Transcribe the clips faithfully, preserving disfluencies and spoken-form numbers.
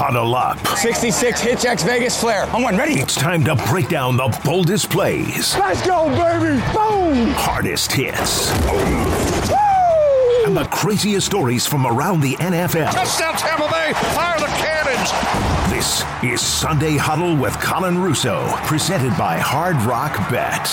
Huddle up. sixty-six Hitch X Vegas Flare. I'm one ready. It's time to break down the boldest plays. Let's go, baby. Boom. Hardest hits. Woo! And the craziest stories from around the N F L. Touchdown Tampa Bay. Fire the cannons. This is Sunday Huddle with Colin Russo, presented by Hard Rock Bet.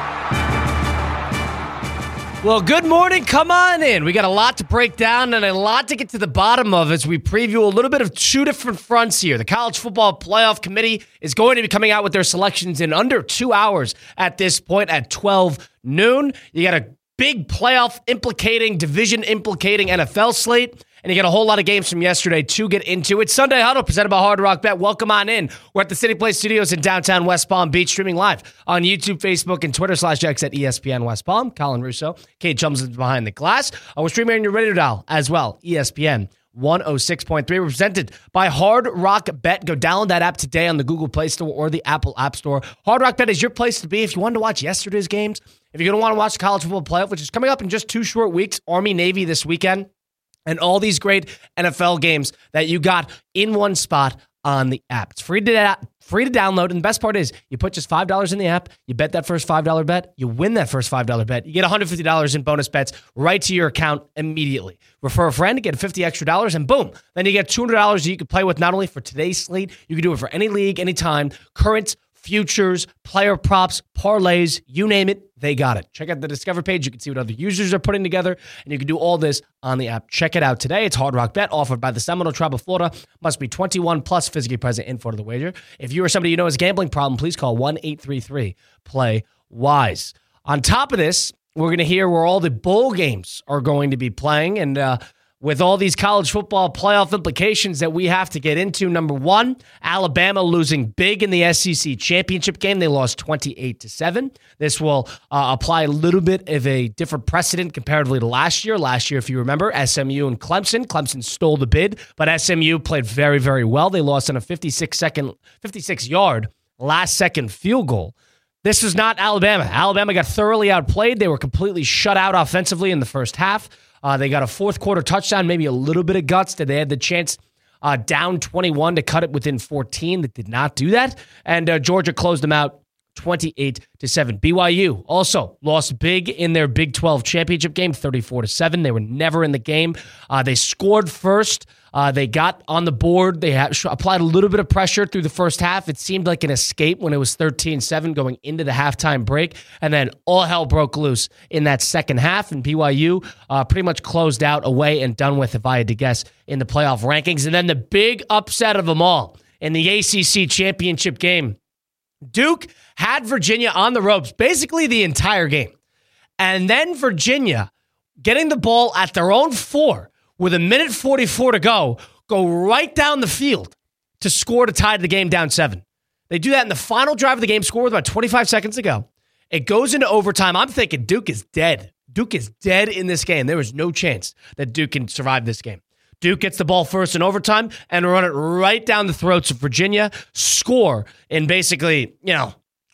Well, good morning. Come on in. We got a lot to break down and a lot to get to the bottom of as we preview a little bit of two different fronts here. The College Football Playoff Committee is going to be coming out with their selections in under two hours at this point at twelve noon. You got a big playoff implicating, division implicating N F L slate. And you got a whole lot of games from yesterday to get into. It's Sunday Huddle, presented by Hard Rock Bet. Welcome on in. We're at the City Place Studios in downtown West Palm Beach, streaming live on YouTube, Facebook, and Twitter slash X at E S P N West Palm. Colin Russo, Kate Chums is behind the glass. Uh, we're streaming on your radio dial as well, E S P N one oh six point three. We're presented by Hard Rock Bet. Go download that app today on the Google Play Store or the Apple App Store. Hard Rock Bet is your place to be if you wanted to watch yesterday's games. If you're going to want to watch the College Football Playoff, which is coming up in just two short weeks, Army-Navy this weekend, and all these great N F L games that you got in one spot on the app. It's free to free to download, and the best part is you put just five dollars in the app, you bet that first five dollars bet, you win that first five dollars bet, you get one hundred fifty dollars in bonus bets right to your account immediately. Refer a friend, get fifty extra dollars, and boom, then you get two hundred dollars that you can play with not only for today's slate, you can do it for any league, anytime, current, futures, player props, parlays, you name it, they got it. Check out the Discover page. You can see what other users are putting together, and you can do all this on the app. Check it out today. It's Hard Rock Bet, offered by the Seminole Tribe of Florida. Must be twenty-one plus, physically present in Florida, the wager. If you or somebody you know has a gambling problem, please call one eight three three play wise. On top of this, we're going to hear where all the bowl games are going to be playing, and uh, with all these college football playoff implications that we have to get into. Number one, Alabama losing big in the S E C championship game. They lost twenty-eight to seven. This will uh, apply a little bit of a different precedent comparatively to last year. Last year, if you remember, S M U and Clemson. Clemson stole the bid, but S M U played very, very well. They lost on a fifty-six second, fifty-six yard last second field goal. This was not Alabama. Alabama got thoroughly outplayed. They were completely shut out offensively in the first half. Uh, they got a fourth quarter touchdown, maybe a little bit of guts that they had the chance uh, down twenty-one to cut it within fourteen. That did not do that. And uh, Georgia closed them out twenty-eight to seven. B Y U also lost big in their Big twelve championship game, thirty-four to seven. They were never in the game. Uh, they scored first. Uh, they got on the board. They had, applied a little bit of pressure through the first half. It seemed like an escape when it was thirteen seven going into the halftime break. And then all hell broke loose in that second half. And B Y U uh, pretty much closed out away and done with, if I had to guess, in the playoff rankings. And then the big upset of them all in the A C C championship game. Duke had Virginia on the ropes basically the entire game. And then Virginia, getting the ball at their own four with a minute forty-four to go, go right down the field to score to tie the game down seven. They do that in the final drive of the game, score with about twenty-five seconds to go. It goes into overtime. I'm thinking Duke is dead. Duke is dead in this game. There is no chance that Duke can survive this game. Duke gets the ball first in overtime and run it right down the throats of Virginia, score in basically, you know,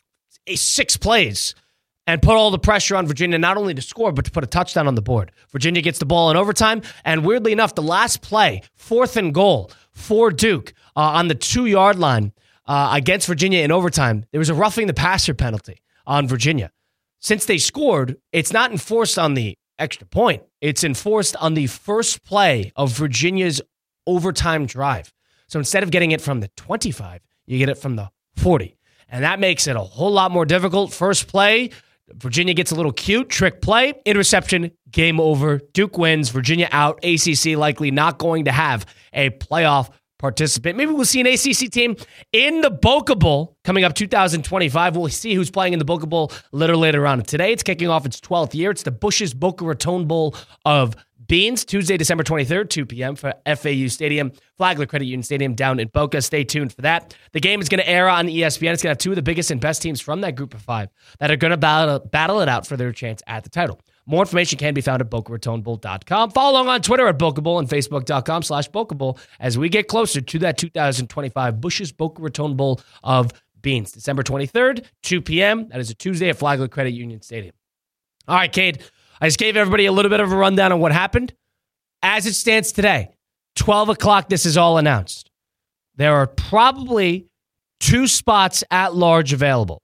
a six plays, and put all the pressure on Virginia, not only to score, but to put a touchdown on the board. Virginia gets the ball in overtime, and weirdly enough, the last play, fourth and goal for Duke uh, on the two-yard line uh, against Virginia in overtime, there was a roughing the passer penalty on Virginia. Since they scored, it's not enforced on the extra point. It's enforced on the first play of Virginia's overtime drive. So instead of getting it from the twenty-five, you get it from the forty. And that makes it a whole lot more difficult. First play, Virginia gets a little cute, trick play, interception, game over. Duke wins, Virginia out. A C C likely not going to have a playoff participant. Maybe we'll see an A C C team in the Boca Bowl coming up two thousand twenty-five. We'll see who's playing in the Boca Bowl a little later on today. It's kicking off its twelfth year. It's the Bush's Boca Raton Bowl of Beans, Tuesday, December twenty-third, two p.m. for F A U Stadium, Flagler Credit Union Stadium down in Boca. Stay tuned for that. The game is going to air on E S P N. It's going to have two of the biggest and best teams from that group of five that are going to battle, battle it out for their chance at the title. More information can be found at boca raton bowl dot com. Follow along on Twitter at Boca Bowl and Facebook.com slash Boca Bowl as we get closer to that two thousand twenty-five Bush's Boca Raton Bowl of Beans. December twenty-third, two p.m. That is a Tuesday at Flagler Credit Union Stadium. All right, Cade. I just gave everybody a little bit of a rundown on what happened. As it stands today, twelve o'clock, this is all announced. there are probably two spots at large available.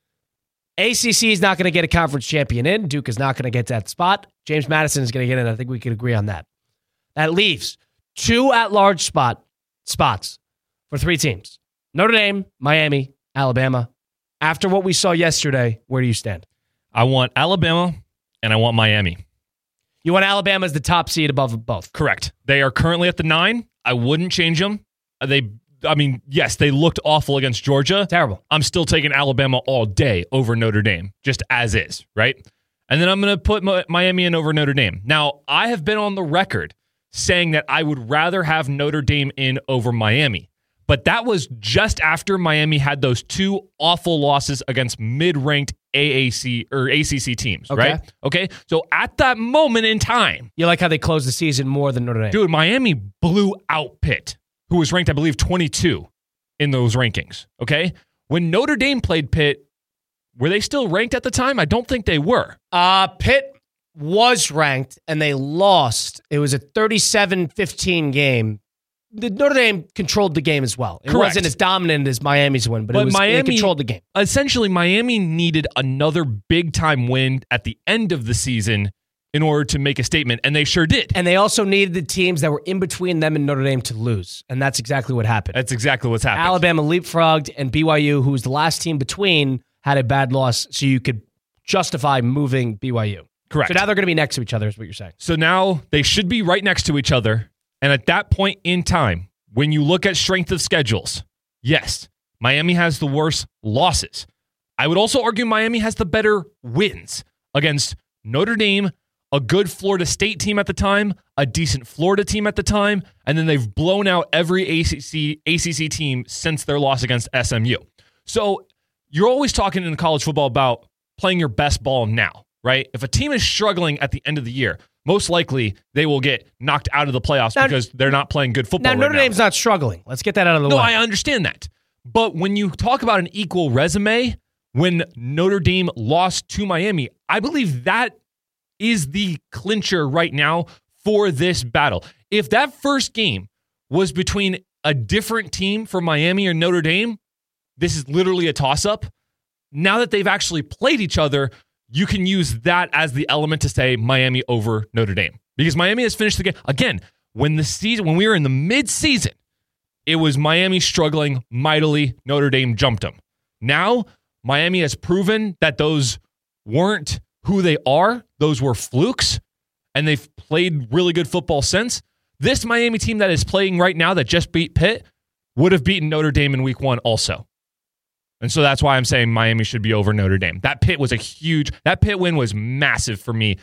A C C is not going to get a conference champion in. Duke is not going to get that spot. James Madison is going to get in. I think we can agree on that. That leaves two at-large spot spots for three teams. Notre Dame, Miami, Alabama. After what we saw yesterday, where do you stand? I want Alabama and I want Miami. You want Alabama as the top seed above both? Correct. They are currently at the nine. I wouldn't change them. They, I mean, yes, they looked awful against Georgia. Terrible. I'm still taking Alabama all day over Notre Dame, just as is, right? And then I'm going to put Miami in over Notre Dame. Now, I have been on the record saying that I would rather have Notre Dame in over Miami. But that was just after Miami had those two awful losses against mid-ranked A A C or A C C teams, Okay. right? Okay. So at that moment in time, You like how they closed the season more than Notre Dame? dude, Miami blew out Pitt, who was ranked, I believe, twenty-two in those rankings. Okay. When Notre Dame played Pitt, were they still ranked at the time? I don't think they were. Uh, Pitt was ranked, and they lost. It was a thirty-seven fifteen game. The Notre Dame controlled the game as well. It Correct. wasn't as dominant as Miami's win, but, But it was, Miami they controlled the game. Essentially, Miami needed another big-time win at the end of the season in order to make a statement, and they sure did. And they also needed the teams that were in between them and Notre Dame to lose, and that's exactly what happened. That's exactly what's happened. Alabama leapfrogged, and B Y U, who was the last team between, had a bad loss, so you could justify moving B Y U. Correct. So now they're going to be next to each other, is what you're saying. So now they should be right next to each other. And at that point in time, when you look at strength of schedules, yes, Miami has the worst losses. I would also argue Miami has the better wins against Notre Dame, a good Florida State team at the time, a decent Florida team at the time, and then they've blown out every A C C, A C C team since their loss against S M U. So you're always talking in college football about playing your best ball now, right? If a team is struggling at the end of the year, most likely they will get knocked out of the playoffs Now, because they're not playing good football Now, right Notre now. Dame's not struggling. Let's get that out of the No, way. I understand that. But when you talk about an equal resume, when Notre Dame lost to Miami, I believe that is the clincher right now for this battle. If that first game was between a different team for Miami or Notre Dame, this is literally a toss-up. Now that they've actually played each other, you can use that as the element to say Miami over Notre Dame. Because Miami has finished the game. Again, when the season, when we were in the mid-season, it was Miami struggling mightily. Notre Dame jumped them. Now, Miami has proven that those weren't who they are. Those were flukes, and they've played really good football since. This Miami team that is playing right now that just beat Pitt would have beaten Notre Dame in week one also. And so that's why I'm saying Miami should be over Notre Dame. That Pitt was a huge, that Pitt win was massive for me,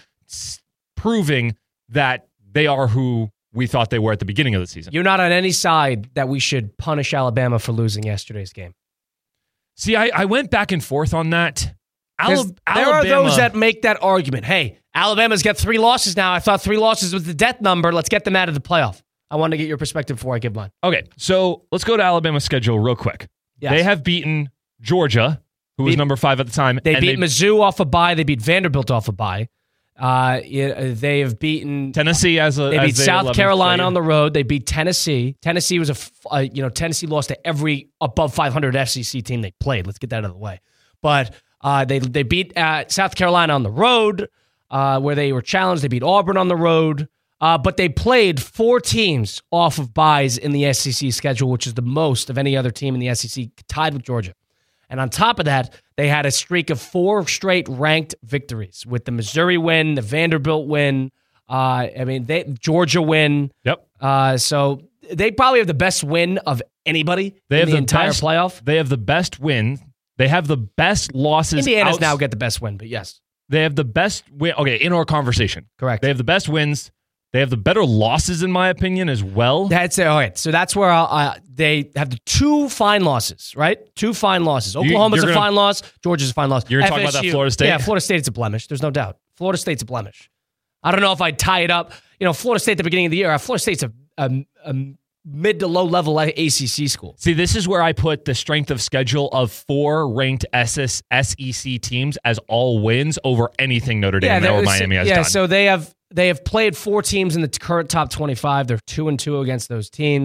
proving that they are who we thought they were at the beginning of the season. You're not on any side that we should punish Alabama for losing yesterday's game. See, I, I went back and forth on that. Alab- There Alabama, are those that make that argument. Hey, Alabama's got three losses now. I thought three losses was the death number. Let's get them out of the playoff. I want to get your perspective before I give mine. Okay, so let's go to Alabama's schedule real quick. Yes. They have beaten Georgia, who was Beat- number five at the time. They and beat Mizzou off a bye. They beat Vanderbilt off a bye. Uh, yeah, they have beaten Tennessee as a They as beat their South eleventh Carolina player. on the road. They beat Tennessee. Tennessee was a, f- uh, you know, Tennessee lost to every above five hundred S E C team they played. Let's get that out of the way. But uh, they they beat uh, South Carolina on the road, uh, where they were challenged. They beat Auburn on the road. Uh, but they played four teams off of byes in the S E C schedule, which is the most of any other team in the S E C, tied with Georgia. And on top of that, they had a streak of four straight ranked victories with the Missouri win, the Vanderbilt win. Uh, I mean, they, Georgia win. Yep. Uh, so they probably have the best win of anybody They in have the, the entire best- playoff. They have the best win. They have the best losses. Indiana's outs- now get the best win, but yes, They have the best win. Okay, in our conversation. correct. They have the best wins. They have the better losses, in my opinion, as well. That's it. All right. So that's where I'll, uh, they have the two fine losses, right? Two fine losses. Oklahoma's you're a gonna- fine loss. Georgia's a fine loss. You're talking about that F S U Florida State? Yeah, Florida State's a blemish. There's no doubt. Florida State's a blemish. I don't know if I'd tie it up. You know, Florida State at the beginning of the year, Florida State's a, a, a mid to low level A C C school. See, this is where I put the strength of schedule of four ranked S E C teams as all wins over anything Notre Dame that or was- Miami has yeah, done. so they have they have played four teams in the current top twenty-five. They're two and two against those teams.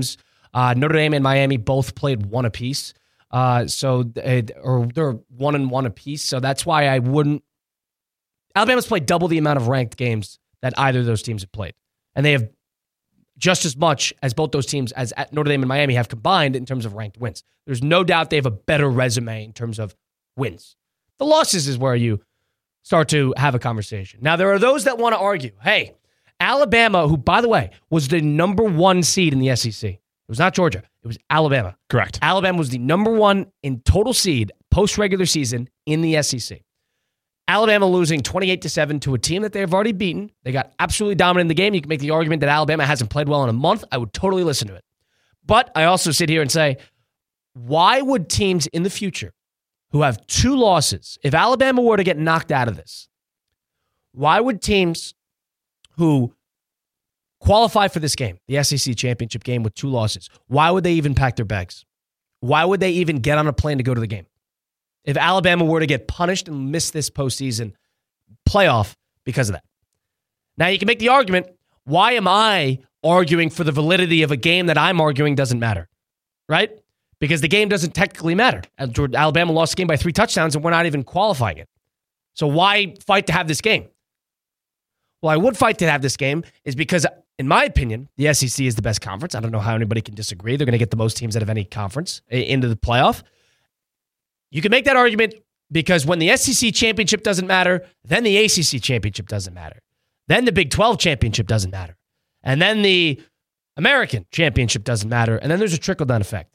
Uh, Notre Dame and Miami both played one apiece. Uh, so, uh, or they're one and one apiece. So that's why I wouldn't. Alabama's played double the amount of ranked games that either of those teams have played. And they have just as much as both those teams as Notre Dame and Miami have combined in terms of ranked wins. There's no doubt they have a better resume in terms of wins. The losses is where you start to have a conversation. Now, there are those that want to argue, hey, Alabama, who, by the way, was the number one seed in the S E C. It was not Georgia. It was Alabama. Correct. Alabama was the number one in total seed post-regular season in the S E C. Alabama losing twenty-eight to seven to a team that they've already beaten. They got absolutely dominant in the game. You can make the argument that Alabama hasn't played well in a month. I would totally listen to it. But I also sit here and say, why would teams in the future who have two losses, if Alabama were to get knocked out of this, why would teams who qualify for this game, the S E C championship game with two losses, why would they even pack their bags? Why would they even get on a plane to go to the game? If Alabama were to get punished and miss this postseason playoff because of that. Now, you can make the argument, why am I arguing for the validity of a game that I'm arguing doesn't matter? Right? Because the game doesn't technically matter. Alabama lost the game by three touchdowns and we're not even qualifying it. So why fight to have this game? Well, I would fight to have this game is because, in my opinion, the S E C is the best conference. I don't know how anybody can disagree. They're going to get the most teams out of any conference into the playoff. You can make that argument because when the S E C championship doesn't matter, then the A C C championship doesn't matter. Then the Big twelve championship doesn't matter. And then the American championship doesn't matter. And then there's a trickle-down effect.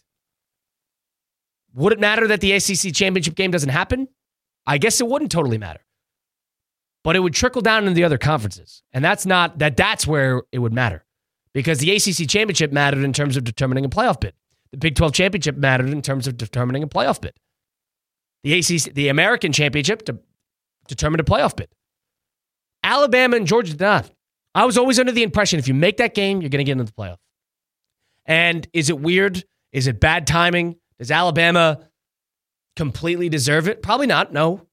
Would it matter that the A C C championship game doesn't happen? I guess it wouldn't totally matter. But it would trickle down into the other conferences. And that's not that that's where it would matter. Because the A C C championship mattered in terms of determining a playoff bid. The Big twelve championship mattered in terms of determining a playoff bid. The A C C, the American championship to determine a playoff bid. Alabama and Georgia did not. I was always under the impression if you make that game, you're going to get into the playoff. And is it weird? Is it bad timing? Does Alabama completely deserve it? Probably not, no.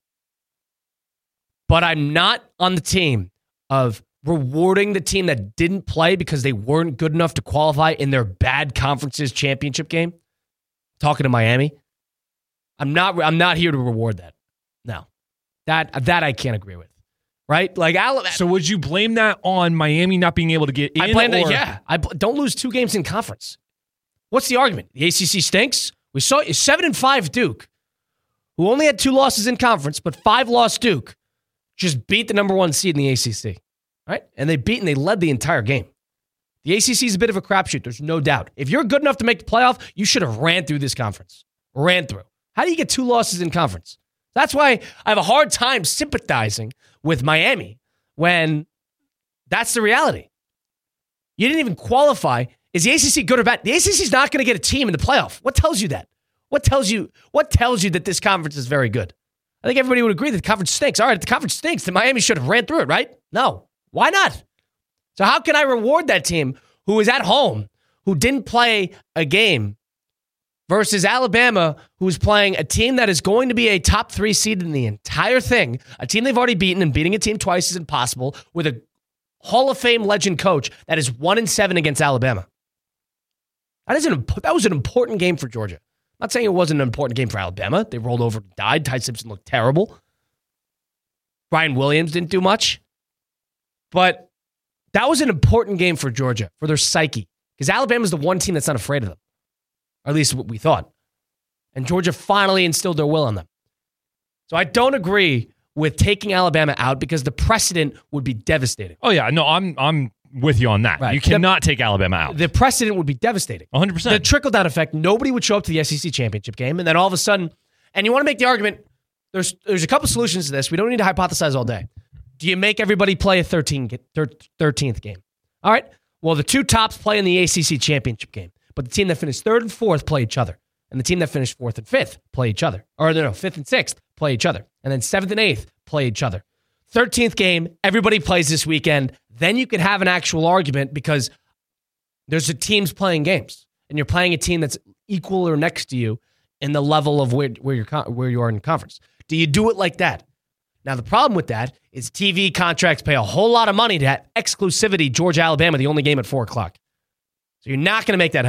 But I'm not on the team of rewarding the team that didn't play because they weren't good enough to qualify in their bad conferences championship game. Talking to Miami. I'm not I'm not here to reward that. No. That that I can't agree with. Right? Like Alabama. So would you blame that on Miami not being able to get in? I blame or? that, yeah. I don't lose two games in conference. What's the argument? The A C C stinks? We saw seven and five Duke, who only had two losses in conference, but five lost Duke, just beat the number one seed in the A C C. Right? And they beat and they led the entire game. The A C C is a bit of a crapshoot. There's no doubt. If you're good enough to make the playoff, you should have ran through this conference. Ran through. How do you get two losses in conference? That's why I have a hard time sympathizing with Miami when that's the reality. You didn't even qualify. Is the A C C good or bad? The A C C is not going to get a team in the playoff. What tells you that? What tells you What tells you that this conference is very good? I think everybody would agree that the conference stinks. All right, if the conference stinks, then Miami should have ran through it, right? No. Why not? So how can I reward that team who is at home, who didn't play a game, versus Alabama, who's playing a team that is going to be a top three seed in the entire thing, a team they've already beaten, and beating a team twice is impossible, with a Hall of Fame legend coach that is one and seven against Alabama. That, is an, that was an important game for Georgia. I'm not saying it wasn't an important game for Alabama. They rolled over and died. Ty Simpson looked terrible. Brian Williams didn't do much. But that was an important game for Georgia, for their psyche, because Alabama's the one team that's not afraid of them. Or at least what we thought. And Georgia finally instilled their will on them. So I don't agree with taking Alabama out because the precedent would be devastating. Oh, yeah. No, I'm I'm with you on that. Right. You cannot the, take Alabama out. The precedent would be devastating. one hundred percent. The trickle-down effect, nobody would show up to the S E C championship game, and then all of a sudden, and you want to make the argument, there's there's a couple solutions to this. We don't need to hypothesize all day. Do you make everybody play a thirteenth game? All right. Well, the two tops play in the A C C championship game. But the team that finished third and fourth play each other. And the team that finished fourth and fifth play each other. Or no, no, fifth and sixth play each other. And then seventh and eighth play each other. thirteenth game, everybody plays this weekend. Then you could have an actual argument because there's a teams playing games. And you're playing a team that's equal or next to you in the level of where, where, you're, where you are in the conference. Do you do it like that? Now, the problem with that is T V contracts pay a whole lot of money to have exclusivity Georgia, Alabama, the only game at four o'clock. So you're not going to make that happen.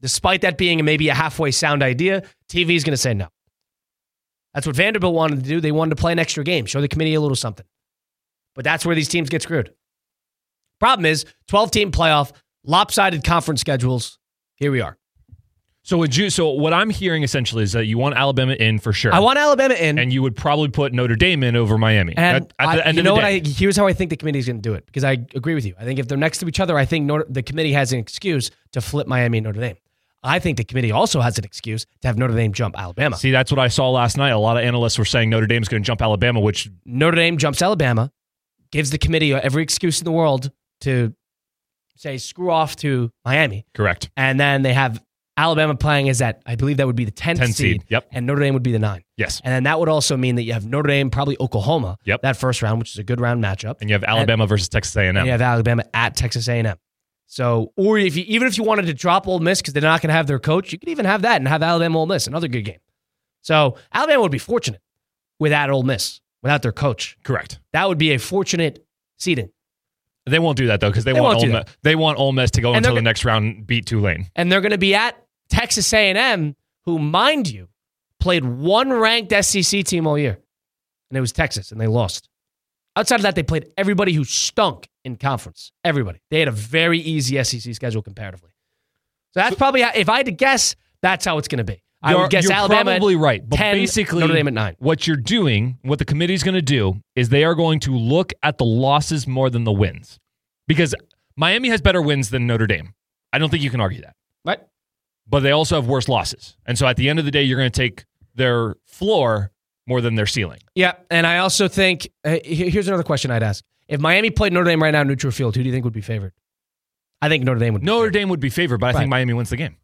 Despite that being maybe a halfway sound idea, T V is going to say no. That's what Vanderbilt wanted to do. They wanted to play an extra game, show the committee a little something. But that's where these teams get screwed. Problem is, twelve-team playoff, lopsided conference schedules. Here we are. So would you? So what I'm hearing essentially is that you want Alabama in for sure. I want Alabama in. And you would probably put Notre Dame in over Miami. And at, at the I, end you of know the what? day. I, here's how I think the committee is going to do it, because I agree with you. I think if they're next to each other, I think Notre, the committee has an excuse to flip Miami and Notre Dame. I think the committee also has an excuse to have Notre Dame jump Alabama. See, that's what I saw last night. A lot of analysts were saying Notre Dame's going to jump Alabama, which Notre Dame jumps Alabama, gives the committee every excuse in the world to say screw off to Miami. Correct. And then they have Alabama playing as that, I believe that would be the tenth, tenth seed, seed. Yep. And Notre Dame would be the nine. Yes. And then that would also mean that you have Notre Dame, probably Oklahoma, Yep. that first round, which is a good round matchup. And you have Alabama and, versus Texas A and M. And you have Alabama at Texas A and M. So, or if you, even if you wanted to drop Ole Miss because they're not going to have their coach, you could even have that and have Alabama Ole Miss, another good game. So Alabama would be fortunate without Ole Miss, without their coach. Correct. That would be a fortunate seeding. They won't do that though because they, They want won't Ole do Miss, they want Ole Miss to go And until they're the go- next round and beat Tulane. And they're going to be at Texas A and M, who, mind you, played one ranked S E C team all year. And it was Texas, and they lost. Outside of that, they played everybody who stunk in conference. Everybody. They had a very easy S E C schedule comparatively. So that's probably, how, if I had to guess, that's how it's going to be. I You're, would guess you're Alabama probably at right, but ten, basically Notre Dame at nine. What you're doing, what the committee's going to do, is they are going to look at the losses more than the wins, because Miami has better wins than Notre Dame. I don't think you can argue that. Right. But they also have worse losses, and so at the end of the day, you're going to take their floor more than their ceiling. Yeah, and I also think, uh, here's another question I'd ask. If Miami played Notre Dame right now in neutral field, who do you think would be favored? I think Notre Dame would be Notre favored. Dame would be favored, but I Right. think Miami wins the game.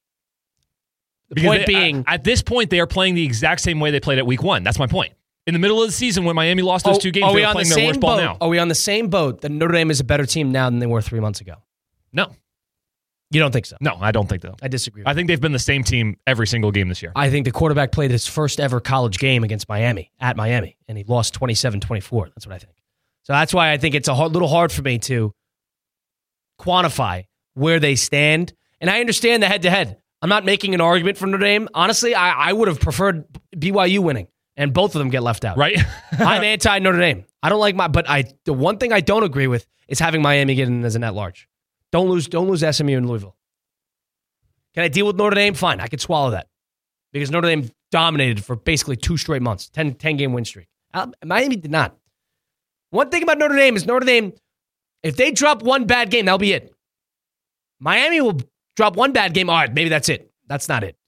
The Because point they- being, at, at this point, they are playing the exact same way they played at week one. That's my point. In the middle of the season, when Miami lost those oh, two games, are we they were on the playing their same worst ball boat? now. Are we on the same boat that Notre Dame is a better team now than they were three months ago? No. You don't think so? No, I don't think so. I disagree. I think they've been the same team every single game this year. I think the quarterback played his first ever college game against Miami, at Miami, and he lost twenty-seven twenty-four. That's what I think. So that's why I think it's a hard, little hard for me to quantify where they stand. And I understand the head-to-head. I'm not making an argument for Notre Dame. Honestly, I, I would have preferred B Y U winning, and both of them get left out. Right? I'm anti-Notre Dame. I don't like my, but I the one thing I don't agree with is having Miami get in as an at-large. Don't lose, don't lose S M U and Louisville. Can I deal with Notre Dame? Fine, I could swallow that. Because Notre Dame dominated for basically two straight months, ten, ten-game win streak. Miami did not. One thing about Notre Dame is Notre Dame, if they drop one bad game, that'll be it. Miami will drop one bad game. All right, maybe that's it. That's not it.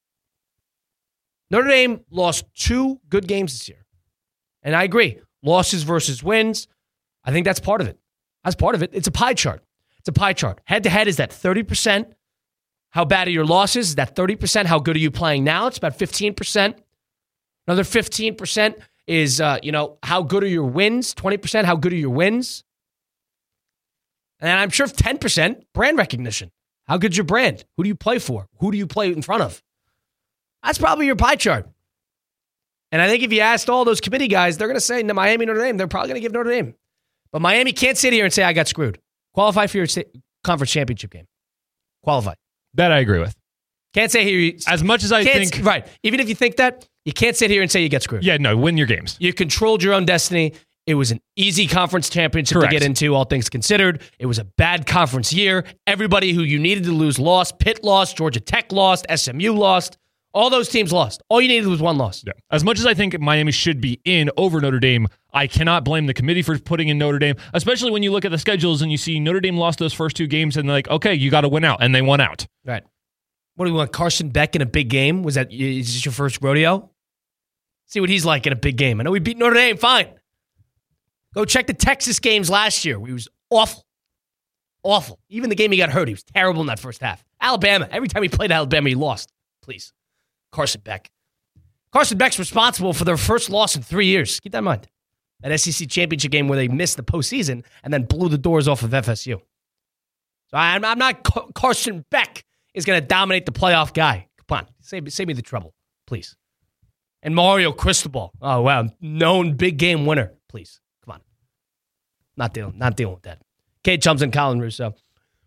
Notre Dame lost two good games this year. And I agree. Losses versus wins, I think that's part of it. That's part of it. It's a pie chart. It's a pie chart. Head-to-head is that thirty percent. How bad are your losses? Is that thirty percent? How good are you playing now? It's about fifteen percent. Another fifteen percent is, uh, you know, how good are your wins? twenty percent, how good are your wins? And I'm sure ten percent, brand recognition. How good's your brand? Who do you play for? Who do you play in front of? That's probably your pie chart. And I think if you asked all those committee guys, they're going to say no, Miami, Notre Dame. They're probably going to give Notre Dame. But Miami can't sit here and say, I got screwed. Qualify for your conference championship game. Qualify. That I agree with. Can't say here. You, As much as I can't- think... Right. Even if you think that, you can't sit here and say you get screwed. Yeah, no, win your games. You controlled your own destiny. It was an easy conference championship Correct. to get into, all things considered. It was a bad conference year. Everybody who you needed to lose lost. Pitt lost. Georgia Tech lost. S M U lost. All those teams lost. All you needed was one loss. Yeah. As much as I think Miami should be in over Notre Dame, I cannot blame the committee for putting in Notre Dame, especially when you look at the schedules and you see Notre Dame lost those first two games and they're like, okay, you got to win out. And they won out. Right. What do you want, Carson Beck in a big game? Was that, is this your first rodeo? See what he's like in a big game. I know we beat Notre Dame, fine. Go check the Texas games last year. He was awful. Awful. Even the game he got hurt, he was terrible in that first half. Alabama, every time he played Alabama, he lost. Please. Carson Beck. Carson Beck's responsible for their first loss in three years. Keep that in mind. That S E C championship game where they missed the postseason and then blew the doors off of F S U. So I'm, I'm not Car- Carson Beck is going to dominate the playoff guy. Come on. Save, save me the trouble, please. And Mario Cristobal. Oh, wow. Known big game winner. Please. Come on. Not dealing, not dealing with that. Kate Chums and Colin Russo.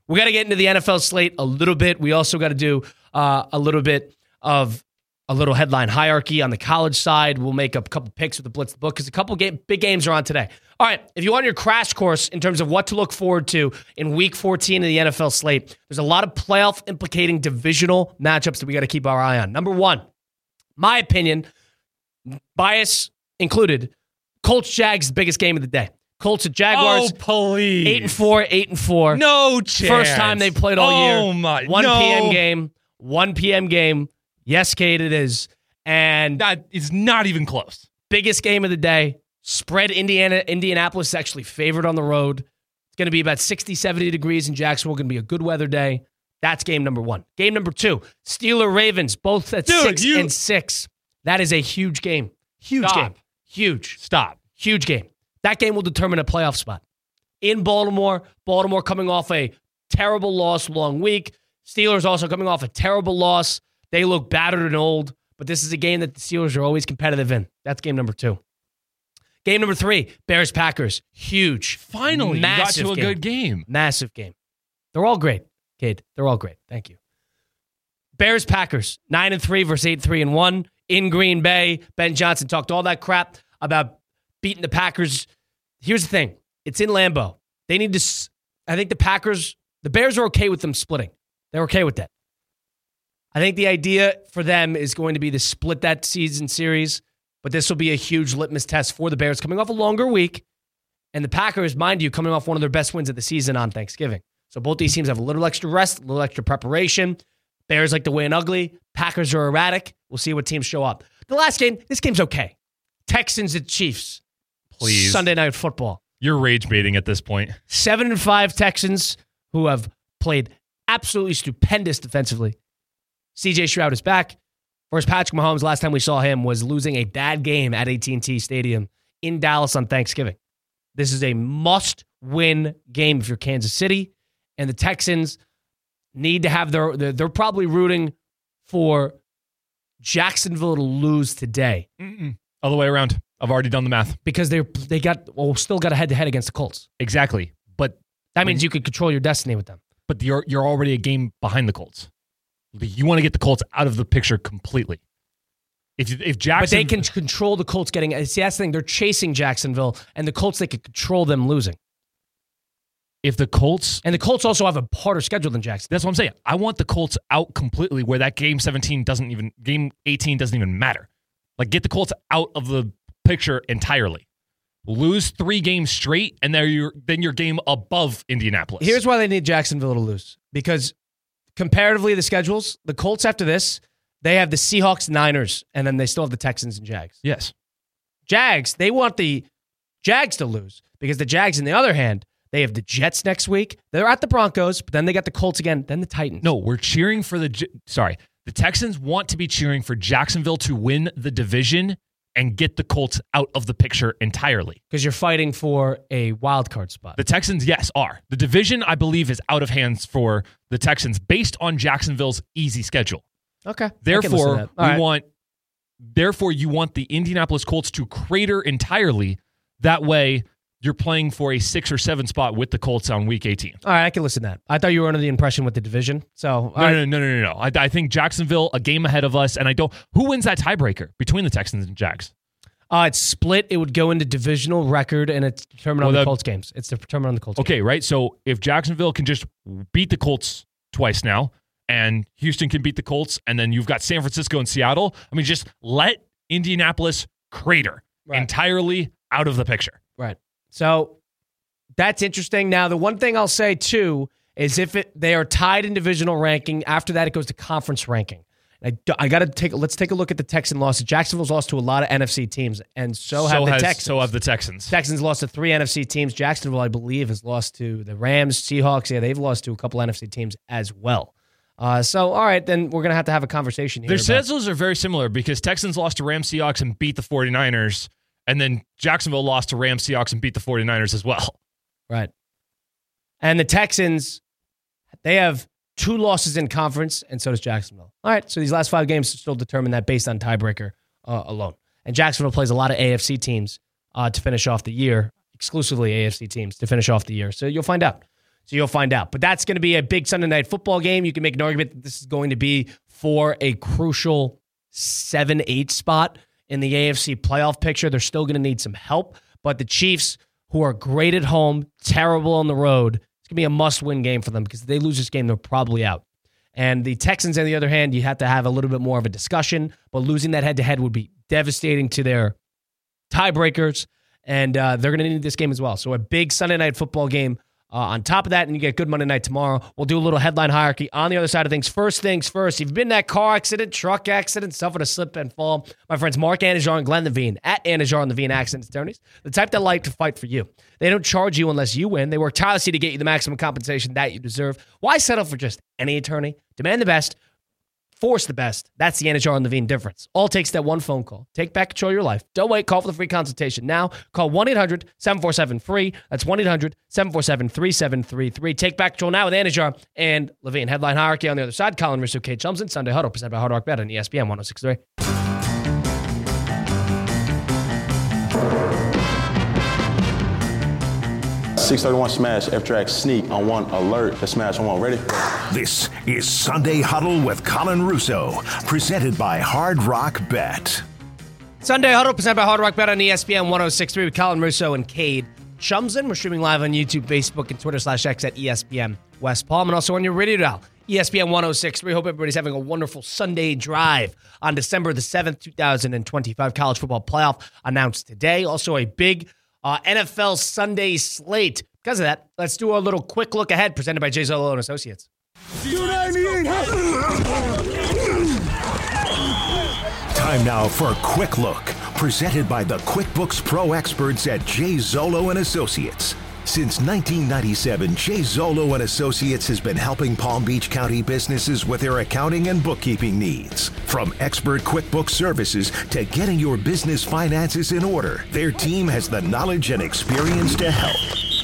We got to get into the N F L slate a little bit. We also got to do uh, a little bit of a little headline hierarchy on the college side. We'll make up a couple picks with the Blitz the Book because a couple game, big games are on today. All right, if you want your crash course in terms of what to look forward to in Week fourteen of the N F L slate, there's a lot of playoff implicating divisional matchups that we got to keep our eye on. Number one, my opinion, bias included, Colts Jags, the biggest game of the day. Colts at Jaguars. Oh, please. Eight and four, eight and four. No chance. First time they've played all year. Oh, my. one no. p.m. game. one p.m. game. Yes, Kate, it is. And That is not even close. biggest game of the day. Spread Indiana, Indianapolis is actually favored on the road. It's going to be about sixty, seventy degrees in Jacksonville. Going to be a good weather day. That's game number one. Game number two, Steelers Ravens, both at Dude, six you- and six. That is a huge game. Huge Stop. game. Huge. Stop. Huge game. That game will determine a playoff spot. In Baltimore, Baltimore coming off a terrible loss, long week. Steelers also coming off a terrible loss. They look battered and old, but this is a game that the Steelers are always competitive in. That's game number two. Game number three, Bears-Packers. Huge. Finally, Massive you got to a game. good game. Massive game. They're all great, Cade. They're all great. Thank you. Bears-Packers, nine and three versus eight and three and one in Green Bay. Ben Johnson talked all that crap about beating the Packers. Here's the thing. It's in Lambeau. They need to, I think the Packers, the Bears are okay with them splitting. They're okay with that. I think the idea for them is going to be to split that season series, but this will be a huge litmus test for the Bears coming off a longer week. And the Packers, mind you, coming off one of their best wins of the season on Thanksgiving. So both these teams have a little extra rest, a little extra preparation. Bears like to win ugly. Packers are erratic. We'll see what teams show up. The last game, this game's okay. Texans at Chiefs. Please. Sunday Night Football. You're rage baiting at this point. Seven and five Texans who have played absolutely stupendous defensively. C J Stroud is back. Whereas Patrick Mahomes, last time we saw him, was losing a bad game at A T and T Stadium in Dallas on Thanksgiving. This is a must-win game if you're Kansas City. And the Texans need to have their, they're, they're probably rooting for Jacksonville to lose today. Mm-mm. Other way around. I've already done the math. Because they're they got well, still got a head-to-head against the Colts. Exactly. But That means you could control your destiny with them. but you're you're already a game behind the Colts. You want to get the Colts out of the picture completely. If if Jackson, But they can control the Colts getting. See, that's the thing. They're chasing Jacksonville, and the Colts, they can control them losing. If the Colts, And the Colts also have a harder schedule than Jacksonville. that's what I'm saying. I want the Colts out completely, where that game seventeen doesn't even, game eighteen doesn't even matter. Like, get the Colts out of the picture entirely. Lose three games straight, and then you're then your game above Indianapolis. Here's why they need Jacksonville to lose. Because comparatively, the schedules, the Colts after this, they have the Seahawks, Niners, and then they still have the Texans and Jags. yes, Jags, they want the Jags to lose because the Jags, on the other hand, they have the Jets next week. They're at the Broncos, but then they got the Colts again, then the Titans. no, we're cheering for the. J- Sorry, the Texans want to be cheering for Jacksonville to win the division and get the Colts out of the picture entirely. Because you're fighting for a wild card spot. The Texans, yes, are. The division, I believe, is out of hands for the Texans based on Jacksonville's easy schedule. Okay. Therefore, we right. want therefore you want the Indianapolis Colts to crater entirely. That way, you're playing for a six or seven spot with the Colts on week eighteen. All right, I can listen to that. I thought you were under the impression with the division. So, all No, right. no, no, no, no, no. I, I think Jacksonville a game ahead of us, and I don't. Who wins that tiebreaker between the Texans and Jags? Uh, it's split. It would go into divisional record, and it's determined on Well, the that- Colts games. It's determined on the Colts Okay, games. right. So if Jacksonville can just beat the Colts twice now, and Houston can beat the Colts, and then you've got San Francisco and Seattle. I mean, just let Indianapolis crater Right. entirely out of the picture. Right. So that's interesting. Now, the one thing I'll say, too, is if it they are tied in divisional ranking, after that it goes to conference ranking. I, I got to take. Let's take a look at the Texan losses. Jacksonville's lost to a lot of N F C teams, and so, have the has, Texans. So have the Texans. Texans lost to three N F C teams. Jacksonville, I believe, has lost to the Rams, Seahawks. Yeah, they've lost to a couple N F C teams as well. Uh, so, all right, then we're going to have to have a conversation here. Their about- schedules are very similar because Texans lost to Rams, Seahawks, and beat the 49ers, and then Jacksonville lost to Rams, Seahawks, and beat the 49ers as well. Right. And the Texans, they have two losses in conference, and so does Jacksonville. All right, so these last five games still determine that based on tiebreaker uh, alone. And Jacksonville plays a lot of A F C teams uh, to finish off the year, exclusively A F C teams to finish off the year. So you'll find out. So you'll find out. But that's going to be a big Sunday night football game. You can make an argument that this is going to be for a crucial seven eight spot in the A F C playoff picture. They're still going to need some help. But the Chiefs, who are great at home, terrible on the road, it's going to be a must-win game for them because if they lose this game, they're probably out. And the Texans, on the other hand, you have to have a little bit more of a discussion, but losing that head-to-head would be devastating to their tiebreakers, and uh, they're going to need this game as well. So a big Sunday night football game uh, on top of that, and you get good Monday night tomorrow. We'll do a little headline hierarchy on the other side of things. First things first, if you've been in that car accident, truck accident, suffered a slip and fall, my friends Mark Anajar and Glenn Levine at Anajar and Levine Accident Attorneys, the type that like to fight for you. They don't charge you unless you win. They work tirelessly to get you the maximum compensation that you deserve. Why settle for just any attorney? Demand the best. Force the best. That's the Anajar and Levine difference. All takes that one phone call. Take back control of your life. Don't wait. Call for the free consultation now. Call one eight hundred seven four seven free. That's one eight hundred seven four seven three seven three three. Take back control now with Anajar and Levine. Headline hierarchy on the other side. Colin Russo, Kate Chumson. Sunday Huddle presented by Hard Rock Bet on E S P N one oh six point three. six thirty-one smash, F-Track sneak on one alert. The smash on one. Ready? This is Sunday Huddle with Colin Russo, presented by Hard Rock Bet. Sunday Huddle presented by Hard Rock Bet on E S P N one oh six point three with Colin Russo and Cade Chumson. We're streaming live on YouTube, Facebook, and Twitter slash X at E S P N West Palm, and also on your radio dial, E S P N one oh six point three. Hope everybody's having a wonderful Sunday drive on December the seventh, twenty twenty-five. College football playoff announced today. Also a big Uh, N F L Sunday slate. Because of that, let's do a little quick look ahead presented by Jay Zolo and Associates. Time now for a quick look, presented by the QuickBooks Pro experts at Jay Zolo and Associates. Since nineteen ninety-seven, Jay Zolo and Associates has been helping Palm Beach County businesses with their accounting and bookkeeping needs. From expert QuickBooks services to getting your business finances in order, their team has the knowledge and experience to help.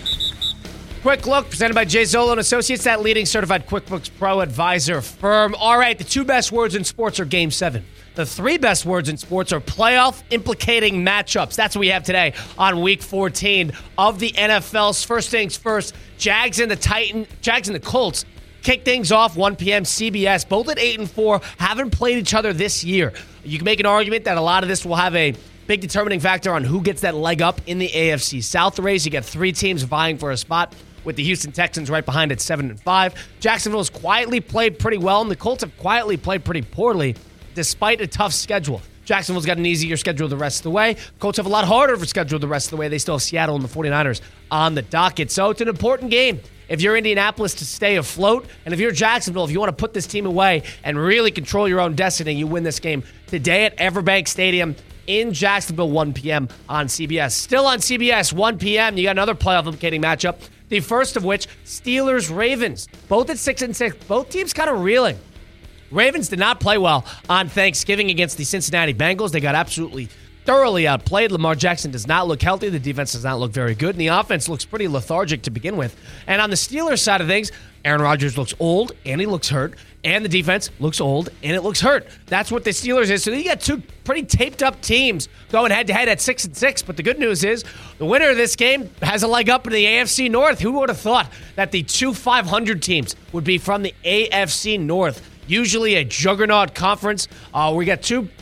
Quick look presented by Jay Zolo and Associates, that leading certified QuickBooks Pro advisor firm. All right, the two best words in sports are Game seven. The three best words in sports are playoff implicating matchups. That's what we have today on Week fourteen of the N F L's. First things first, Jags and the Titan, Jags and the Colts kick things off one p.m. C B S. Both at eight and four, haven't played each other this year. You can make an argument that a lot of this will have a big determining factor on who gets that leg up in the A F C South race. You got three teams vying for a spot, with the Houston Texans right behind at seven and five. Jacksonville's quietly played pretty well, and the Colts have quietly played pretty poorly, despite a tough schedule. Jacksonville's got an easier schedule the rest of the way. Colts have a lot harder of a schedule the rest of the way. They still have Seattle and the forty-niners on the docket. So it's an important game if you're Indianapolis to stay afloat. And if you're Jacksonville, if you want to put this team away and really control your own destiny, you win this game today at Everbank Stadium in Jacksonville, one p.m. on C B S. Still on C B S, one p.m., you got another playoff implicating matchup. The first of which, Steelers-Ravens. Both at six and six. Both teams kind of reeling. Ravens did not play well on Thanksgiving against the Cincinnati Bengals. They got absolutely thoroughly outplayed. Lamar Jackson does not look healthy. The defense does not look very good. And the offense looks pretty lethargic to begin with. And on the Steelers side of things, Aaron Rodgers looks old and he looks hurt. And the defense looks old and it looks hurt. That's what the Steelers is. So you got two pretty taped up teams going head to head at six and six. But the good news is the winner of this game has a leg up in the A F C North. Who would have thought that the two five hundred teams would be from the A F C North? Usually a juggernaut conference. Uh, we got two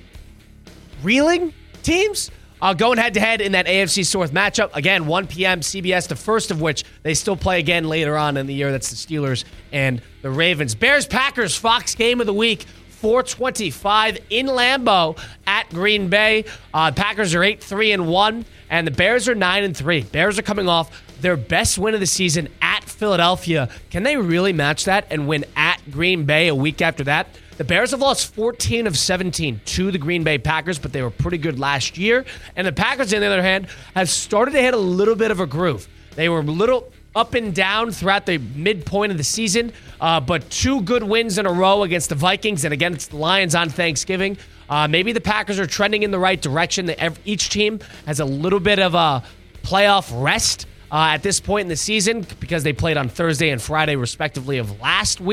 reeling teams uh, going head-to-head in that A F C North matchup. Again, one p.m. C B S, the first of which they still play again later on in the year. That's the Steelers and the Ravens. Bears-Packers, Fox Game of the Week, four twenty-five in Lambeau at Green Bay. Uh, Packers are eight three and one, and the Bears are nine and three. Bears are coming off their best win of the season at Philadelphia. Can they really match that and win at Green Bay a week after that? The Bears have lost fourteen of seventeen to the Green Bay Packers, but they were pretty good last year. And the Packers, on the other hand, have started to hit a little bit of a groove. They were a little up and down throughout the midpoint of the season, uh, but two good wins in a row against the Vikings and against the Lions on Thanksgiving. Uh, maybe the Packers are trending in the right direction. Each team has a little bit of a playoff rest Uh, at this point in the season because they played on Thursday and Friday, respectively, of last week.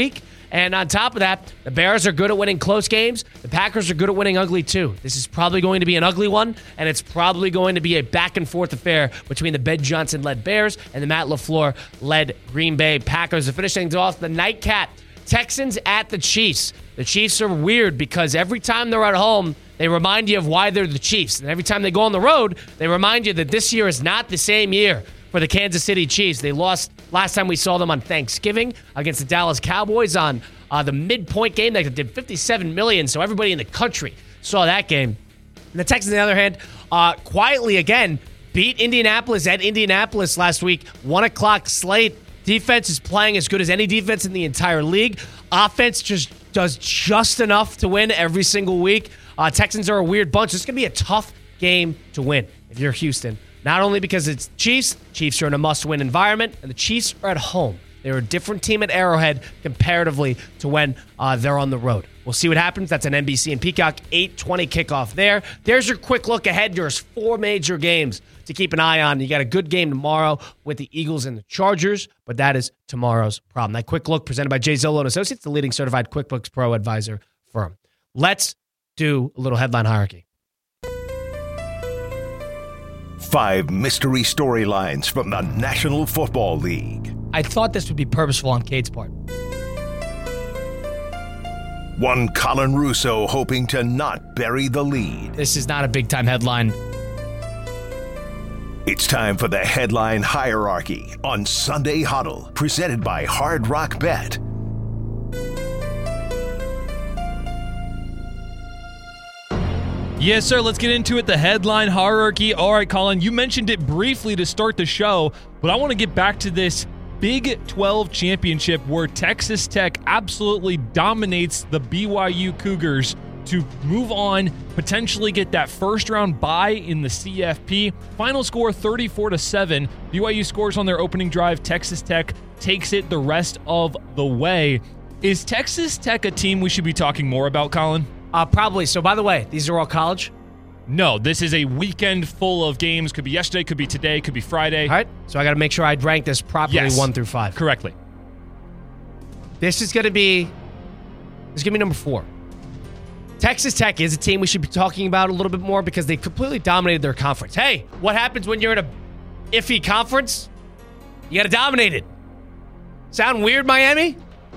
And on top of that, the Bears are good at winning close games. The Packers are good at winning ugly, too. This is probably going to be an ugly one, and it's probably going to be a back-and-forth affair between the Ben Johnson-led Bears and the Matt LaFleur-led Green Bay Packers. To finish things off, the nightcap, Texans at the Chiefs. The Chiefs are weird because every time they're at home, they remind you of why they're the Chiefs. And every time they go on the road, they remind you that this year is not the same year for the Kansas City Chiefs. They lost last time we saw them on Thanksgiving against the Dallas Cowboys on uh, the midpoint game. They did fifty-seven million dollars, so everybody in the country saw that game. And the Texans, on the other hand, uh, quietly again beat Indianapolis at Indianapolis last week. One o'clock slate. Defense is playing as good as any defense in the entire league. Offense just does just enough to win every single week. Uh, Texans are a weird bunch. It's going to be a tough game to win if you're Houston. Not only because it's Chiefs. Chiefs are in a must-win environment, and the Chiefs are at home. They're a different team at Arrowhead comparatively to when uh, they're on the road. We'll see what happens. That's an N B C and Peacock eight twenty kickoff there. There's your quick look ahead. There's four major games to keep an eye on. You got a good game tomorrow with the Eagles and the Chargers, but that is tomorrow's problem. That quick look presented by Jay Zolo and Associates, the leading certified QuickBooks Pro advisor firm. Let's do a little headline hierarchy. Five mystery storylines from the National Football League. I thought this would be purposeful on Cade's part. One Colin Russo hoping to not bury the lead. This is not a big-time headline. It's time for the headline hierarchy on Sunday Huddle, presented by Hard Rock Bet. Yes, sir. Let's get into it. The headline hierarchy. All right, Colin, you mentioned it briefly to start the show, but I want to get back to this Big twelve championship where Texas Tech absolutely dominates the B Y U Cougars to move on, potentially get that first round bye in the C F P. Final score thirty-four to seven. B Y U scores on their opening drive. Texas Tech takes it the rest of the way. Is Texas Tech a team we should be talking more about, Colin? Uh, probably. So, by the way, these are all college? No, this is a weekend full of games. Could be yesterday, could be today, could be Friday. All right. So I got to make sure I rank this properly, yes. one through five. Correctly. This is going to be, this is going to be number four. Texas Tech is a team we should be talking about a little bit more because they completely dominated their conference. Hey, what happens when you're in a iffy conference? You got to dominate it. Sound weird, Miami?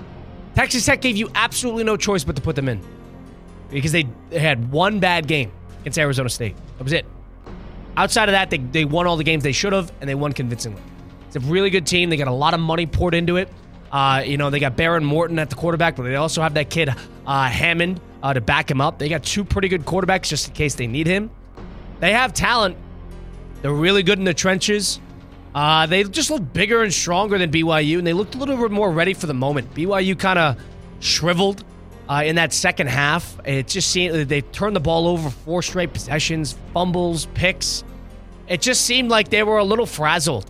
Texas Tech gave you absolutely no choice but to put them in because they, they had one bad game against Arizona State. That was it. Outside of that, they, they won all the games they should have, and they won convincingly. It's a really good team. They got a lot of money poured into it. Uh, you know, they got Baron Morton at the quarterback, but they also have that kid uh, Hammond uh, to back him up. They got two pretty good quarterbacks just in case they need him. They have talent. They're really good in the trenches. Uh, they just look bigger and stronger than B Y U, and they looked a little bit more ready for the moment. B Y U kind of shriveled uh, in that second half. It just seemed they turned the ball over four straight possessions, fumbles, picks. It just seemed like they were a little frazzled.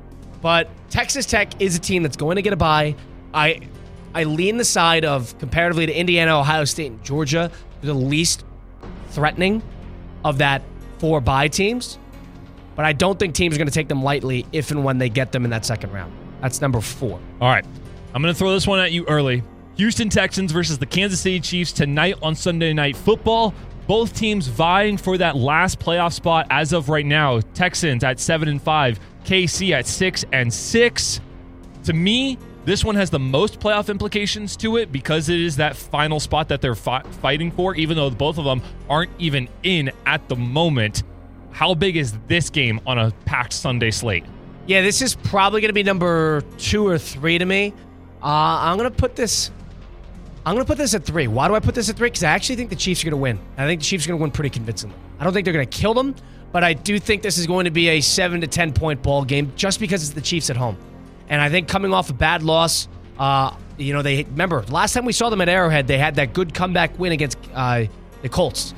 But Texas Tech is a team that's going to get a bye. I I lean the side of, comparatively to Indiana, Ohio State, and Georgia, the least threatening of that four bye teams. But I don't think teams are going to take them lightly if and when they get them in that second round. That's number four. All right. I'm going to throw this one at you early. Houston Texans versus the Kansas City Chiefs tonight on Sunday Night Football. Both teams vying for that last playoff spot as of right now. Texans at seven and five, K C at six and six. To me, this one has the most playoff implications to it because it is that final spot that they're fi- fighting for, even though both of them aren't even in at the moment. How big is this game on a packed Sunday slate? Yeah, this is probably going to be number two or three to me. Uh, I'm going to put this. I'm going to put this at three. Why do I put this at three? Because I actually think the Chiefs are going to win. I think the Chiefs are going to win pretty convincingly. I don't think they're going to kill them, but I do think this is going to be a seven to ten point ball game just because it's the Chiefs at home. And I think coming off a bad loss, uh, you know, they remember last time we saw them at Arrowhead, they had that good comeback win against uh, the Colts.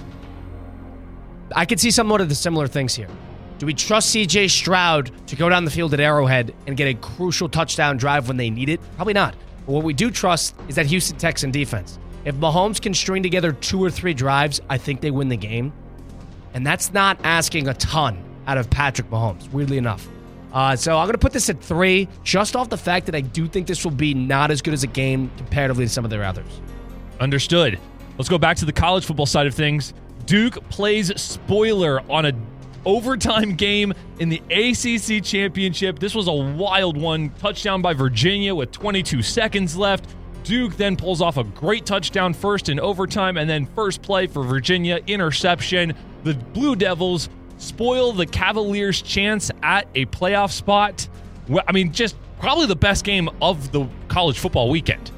I could see somewhat of the similar things here. Do we trust C J Stroud to go down the field at Arrowhead and get a crucial touchdown drive when they need it? Probably not. But what we do trust is that Houston Texan defense. If Mahomes can string together two or three drives, I think they win the game. And that's not asking a ton out of Patrick Mahomes, weirdly enough. Uh, so I'm going to put this at three, just off the fact that I do think this will be not as good as a game comparatively to some of their others. Understood. Let's go back to the college football side of things. Duke plays spoiler on a overtime game in the A C C Championship. This was a wild one. Touchdown by Virginia with twenty-two seconds left. Duke then pulls off a great touchdown first in overtime, and then first play for Virginia, interception. The Blue Devils spoil the Cavaliers' chance at a playoff spot. Well, I mean, just probably the best game of the college football weekend.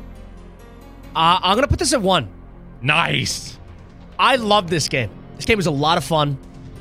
Uh, I'm going to put this at one. Nice. I love this game. This game was a lot of fun.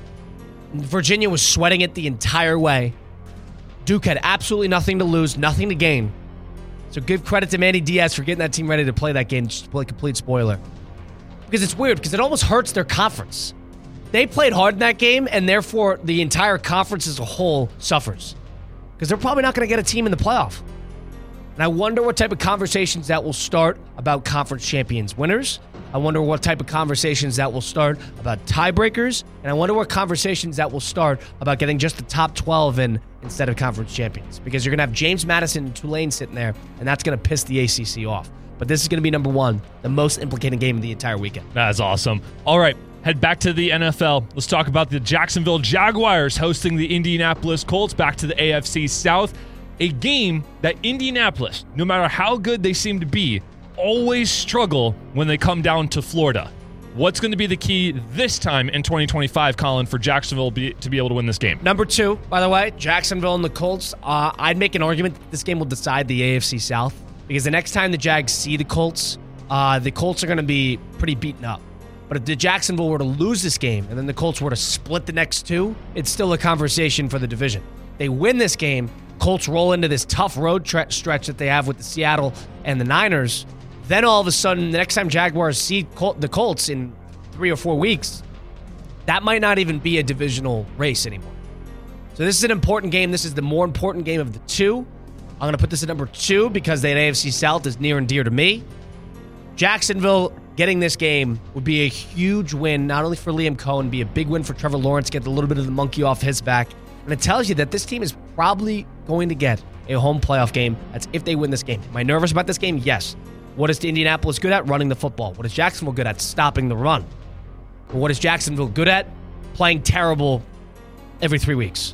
Virginia was sweating it the entire way. Duke had absolutely nothing to lose, nothing to gain. So give credit to Manny Diaz for getting that team ready to play that game, just to play complete spoiler. Because it's weird, because it almost hurts their conference. They played hard in that game, and therefore the entire conference as a whole suffers. Because they're probably not going to get a team in the playoff. And I wonder what type of conversations that will start about conference champions winners. I wonder what type of conversations that will start about tiebreakers. And I wonder what conversations that will start about getting just the top twelve in instead of conference champions. Because you're going to have James Madison and Tulane sitting there, and that's going to piss the A C C off. But this is going to be number one, the most implicating game of the entire weekend. That's awesome. All right, head back to the N F L. Let's talk about the Jacksonville Jaguars hosting the Indianapolis Colts back to the A F C South. A game that Indianapolis, no matter how good they seem to be, always struggle when they come down to Florida. What's going to be the key this time in twenty twenty-five, Colin, for Jacksonville be, to be able to win this game? Number two, by the way, Jacksonville and the Colts. Uh, I'd make an argument that this game will decide the A F C South, because the next time the Jags see the Colts, uh, the Colts are going to be pretty beaten up. But if the Jacksonville were to lose this game and then the Colts were to split the next two, it's still a conversation for the division. They win this game, Colts roll into this tough road tre- stretch that they have with the Seattle and the Niners. Then all of a sudden, the next time Jaguars see Col- the Colts in three or four weeks, that might not even be a divisional race anymore. So this is an important game. This is the more important game of the two. I'm going to put this at number two because the A F C South is near and dear to me. Jacksonville getting this game would be a huge win, not only for Liam Cohen, be a big win for Trevor Lawrence, get a little bit of the monkey off his back. And it tells you that this team is probably going to get a home playoff game. That's if they win this game. Am I nervous about this game? Yes. What is Indianapolis good at? Running the football. What is Jacksonville good at? Stopping the run. But what is Jacksonville good at? Playing terrible every three weeks.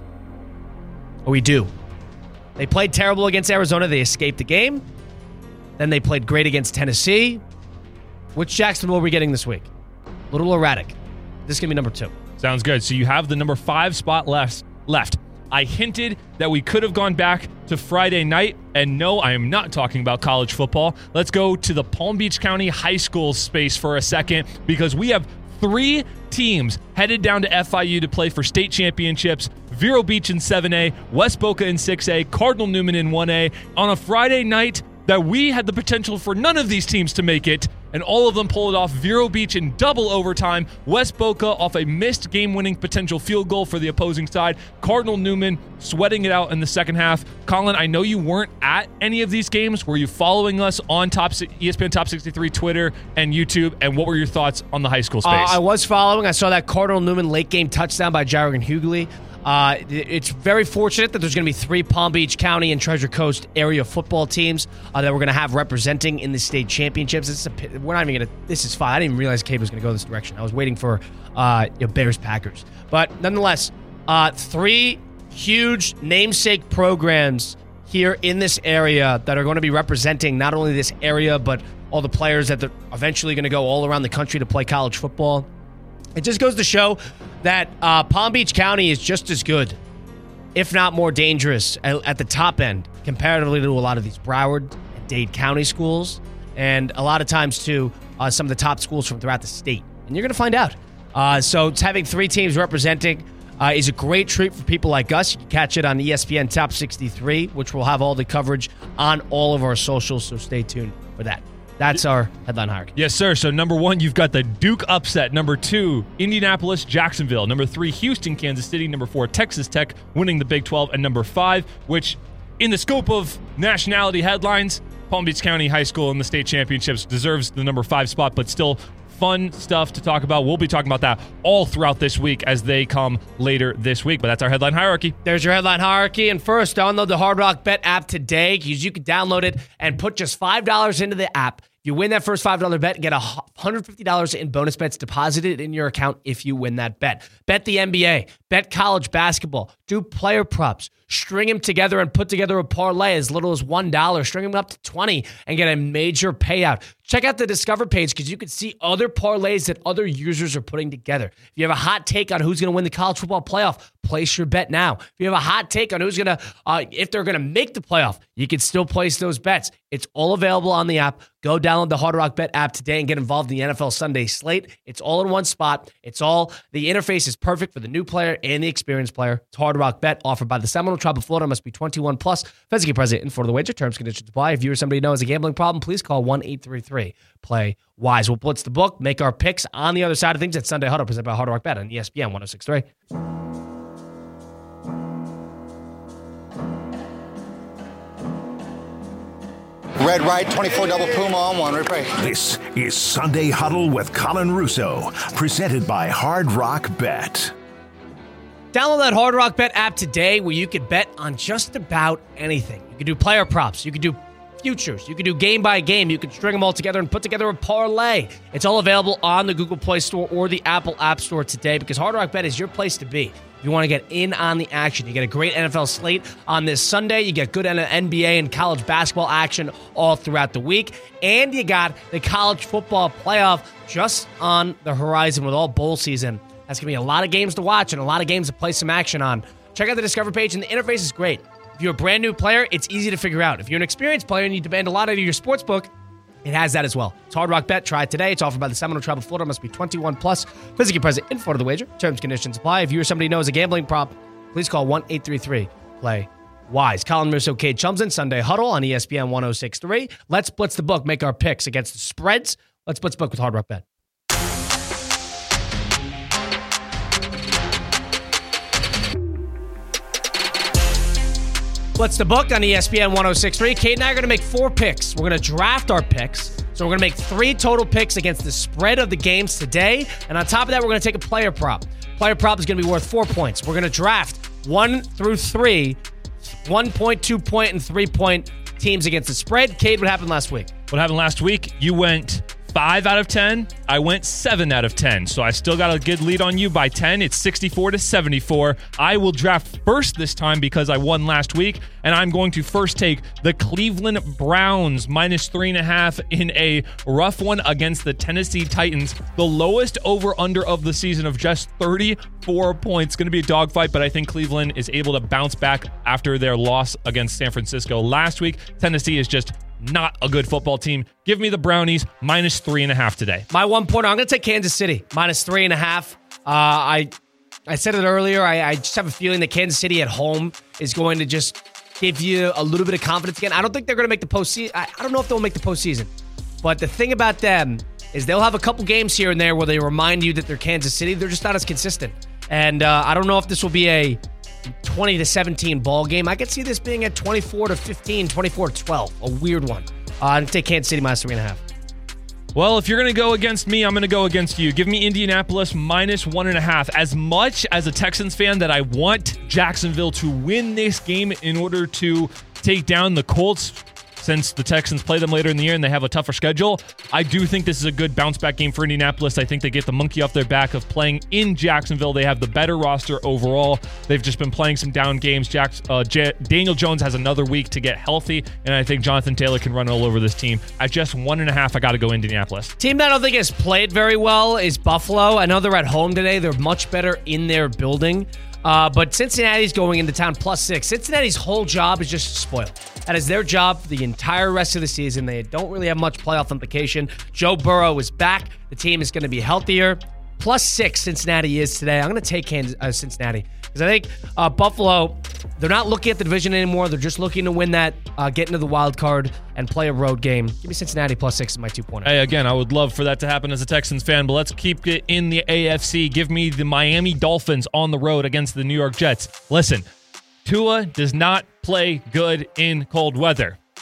Or we do. They played terrible against Arizona. They escaped the game. Then they played great against Tennessee. Which Jacksonville are we getting this week? A little erratic. This is going to be number two. Sounds good. So you have the number five spot left. left. I hinted that we could have gone back to Friday night, and no, I am not talking about college football. Let's go to the Palm Beach County High School space for a second, because we have three teams headed down to F I U to play for state championships. Vero Beach in seven A, West Boca in six A, Cardinal Newman in one A, on a Friday night that we had the potential for none of these teams to make it, and all of them pulled it off. Vero Beach in double overtime, West Boca off a missed game-winning potential field goal for the opposing side, Cardinal Newman sweating it out in the second half. Colin, I know you weren't at any of these games. Were you following us on Top E S P N Top sixty-three, Twitter, and YouTube, and what were your thoughts on the high school space? Uh, I was following. I saw that Cardinal Newman late-game touchdown by Jarrigan Hughley. Uh, it's very fortunate that there's going to be three Palm Beach County and Treasure Coast area football teams uh, that we're going to have representing in the state championships. This is a, we're not even going to. This is fine. I didn't even realize Cade was going to go this direction. I was waiting for uh, you know, Bears Packers, but nonetheless, uh, three huge namesake programs here in this area that are going to be representing not only this area but all the players that are eventually going to go all around the country to play college football. It just goes to show that uh, Palm Beach County is just as good, if not more dangerous, at, at the top end, comparatively to a lot of these Broward and Dade County schools, and a lot of times to uh, some of the top schools from throughout the state. And you're going to find out. Uh, so it's having three teams representing uh, is a great treat for people like us. You can catch it on E S P N Top sixty-three, which will have all the coverage on all of our socials, so stay tuned for that. That's our headline hierarchy. Yes, sir. So number one, you've got the Duke upset. Number two, Indianapolis, Jacksonville. Number three, Houston, Kansas City. Number four, Texas Tech winning the Big twelve. And number five, which in the scope of nationality headlines, Palm Beach County High School in the state championships deserves the number five spot, but still fun stuff to talk about. We'll be talking about that all throughout this week as they come later this week. But that's our headline hierarchy. There's your headline hierarchy. And first, download the Hard Rock Bet app today because you can download it and put just five dollars into the app. You win that first five dollars bet, get one hundred fifty dollars in bonus bets deposited in your account if you win that bet. Bet the N B A, bet college basketball, do player props, string them together and put together a parlay as little as one dollar, string them up to twenty and get a major payout. Check out the Discover page because you can see other parlays that other users are putting together. If you have a hot take on who's going to win the college football playoff, place your bet now. If you have a hot take on who's going to, uh, if they're going to make the playoff, you can still place those bets. It's all available on the app. Go download the Hard Rock Bet app today and get involved in the N F L Sunday slate. It's all in one spot. It's all, the interface is perfect for the new player and the experienced player. It's Hard Rock Bet offered by the Seminole Tribe of Florida. Must be twenty-one plus. Physically present in Florida. The wager terms, conditions apply. If you or somebody you know has a gambling problem, please call one eight three three play wise. We'll blitz the book, make our picks on the other side of things at Sunday Huddle, presented by Hard Rock Bet on E S P N one oh six point three. Red right, twenty-four double Puma on one. Replay. This is Sunday Huddle with Colin Russo, presented by Hard Rock Bet. Download that Hard Rock Bet app today where you can bet on just about anything. You can do player props. You can do futures. You can do game by game. You can string them all together and put together a parlay. It's all available on the Google Play Store or the Apple App Store today because Hard Rock Bet is your place to be. If you want to get in on the action, you get a great N F L slate on this Sunday. You get good N B A and college basketball action all throughout the week. And you got the college football playoff just on the horizon with all bowl season. That's going to be a lot of games to watch and a lot of games to play some action on. Check out the Discover page, and the interface is great. If you're a brand new player, it's easy to figure out. If you're an experienced player and you demand a lot out of your sports book, it has that as well. It's Hard Rock Bet. Try it today. It's offered by the Seminole Tribe of Florida. Must be twenty-one plus. Physically present in Florida. The wager. Terms, conditions apply. If you or somebody you know has a gambling prop, please call one eight three three play wise. Colin Russo, Cade Chumson, Sunday Huddle on E S P N one oh six point three. Let's blitz the book. Make our picks against the spreads. Let's blitz the book with Hard Rock Bet. Blitz the book on E S P N one oh six point three. Kate and I are going to make four picks. We're going to draft our picks. So we're going to make three total picks against the spread of the games today. And on top of that, we're going to take a player prop. Player prop is going to be worth four points. We're going to draft one through three, one point, two point, and three point teams against the spread. Kate, what happened last week? What happened last week? You went five out of ten. I went seven out of ten. So I still got a good lead on you by ten. It's sixty-four to seventy-four. I will draft first this time because I won last week. And I'm going to first take the Cleveland Browns minus three and a half in a rough one against the Tennessee Titans. The lowest over-under of the season of just thirty-four points. Going to be a dogfight, but I think Cleveland is able to bounce back after their loss against San Francisco last week. Tennessee is just not a good football team. Give me the Brownies minus three and a half today. My one pointer, I'm going to take Kansas City minus three and a half. Uh, I I said it earlier. I, I just have a feeling that Kansas City at home is going to just give you a little bit of confidence again. I don't think they're going to make the postseason. I, I don't know if they'll make the postseason. But the thing about them is they'll have a couple games here and there where they remind you that they're Kansas City. They're just not as consistent. And uh, I don't know if this will be a twenty to seventeen ball game. I could see this being a twenty-four to fifteen, twenty-four to twelve. A weird one. Uh, I'm going to take Kansas City minus three and a half. Well, if you're going to go against me, I'm going to go against you. Give me Indianapolis minus one and a half. As much as a Texans fan that I want Jacksonville to win this game in order to take down the Colts, since the Texans play them later in the year and they have a tougher schedule, I do think this is a good bounce-back game for Indianapolis. I think they get the monkey off their back of playing in Jacksonville. They have the better roster overall. They've just been playing some down games. Jack, uh, J- Daniel Jones has another week to get healthy, and I think Jonathan Taylor can run all over this team. At just one and a half, I got to go Indianapolis. Team that I don't think has played very well is Buffalo. I know they're at home today. They're much better in their building. Uh, but Cincinnati's going into town plus six. Cincinnati's whole job is just to spoil. That is their job for the entire rest of the season. They don't really have much playoff implication. Joe Burrow is back. The team is going to be healthier. Plus six, Cincinnati is today. I'm going to take Kansas, uh, Cincinnati because I think uh, Buffalo, they're not looking at the division anymore. They're just looking to win that, uh, get into the wild card, and play a road game. Give me Cincinnati plus six in my two-pointer. Hey, again, I would love for that to happen as a Texans fan, but let's keep it in the A F C. Give me the Miami Dolphins on the road against the New York Jets. Listen, Tua does not play good in cold weather.